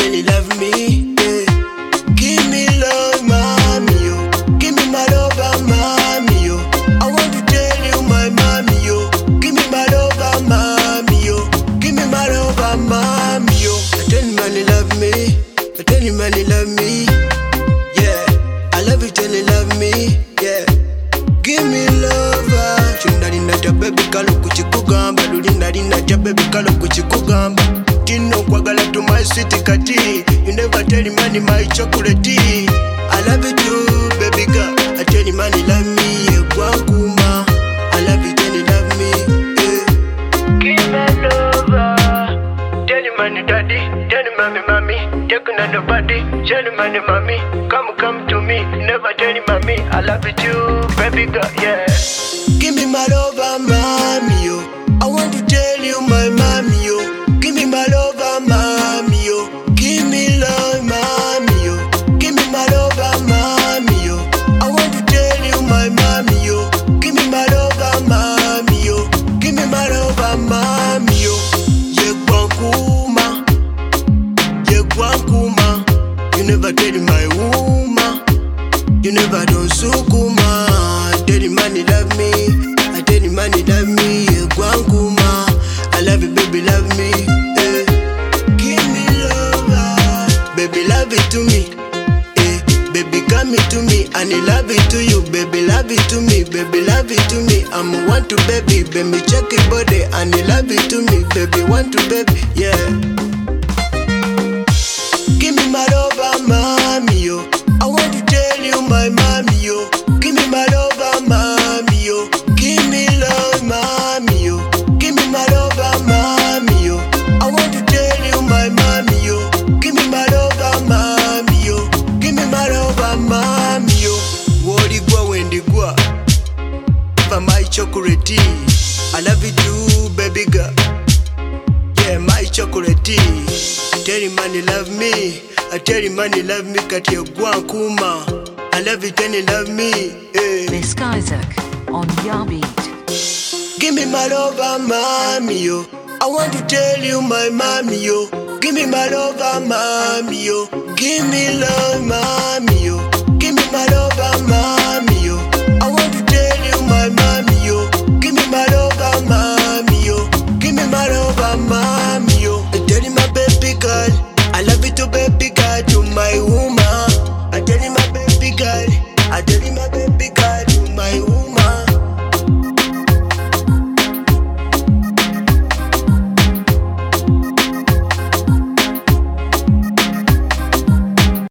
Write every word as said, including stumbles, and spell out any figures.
tell you love me, yeah. Give me love, mommy, yo. Give me my love, mommy, yo. I want to tell you, my mommy, yo. Give me my love, mommy, yo. Give me my love, mommy, yo. I tell you, man, you love me. I tell you, man, you love me. Yeah, I love you, tell you love me. Yeah, give me love. Chundarina cha baby kalo kuchikugamba. Lulindarina cha baby kalo kuchikugamba. Tino kwagala to my sweet kati. You never tell me money my chocolate. I love you too, baby girl. I tell you money love me, yeah, Gwakuma. I love you, tell you love me, yeah. Give me love. Tell you money daddy, tell you mommy mommy. Take another body, tell you money mommy. Come come to me, never tell you mommy. I love you too, baby girl, yeah. Give me my love, mommy, yo. I want to tell you my mommy, yo. Give me my love, mommy, yo. Give me love, mommy, yo. Give me my love, mommy, yo. I want to tell you my mommy, yo. Give me my love, mommy, yo. Give me my love, mommy, yo. Ye Gwakuma, ye Gwakuma. You never tell my woman. You never don't sukuma. Tell you money love me. I tell you money love me. Ye Gwakuma. I love you, baby, love me. Eh. Give me love, ah. Baby, love it to me. Eh. Baby, come it to me, and I love it to you. Baby, love it to me. Baby, love it to me. I'm a want to baby. Baby, check it body, and I love it to me. Baby, want to baby, yeah. Give me my love, mommy, yo. I want to tell you my mommy, yo. Give me my love, mommy, yo. Give me love, mommy, yo. Give me my love, mommy, yo. I want to tell you my mommy, yo. Give me my love, mommy, yo. Give me my love, mommy, yo. Wodi gwa wendi gwa for my chocolate. I love you too, baby girl. Yeah, my chocolate. I tell you man you love me. I tell you man you love me. Kati ya Gwakuma. I love you tell you love me. Yeah. Miss Isaac on Yarbeat. Give me my love, mommy, yo. I want to tell you my mommy, yo. Give me my love, mommy, yo. Give me love, mommy, yo.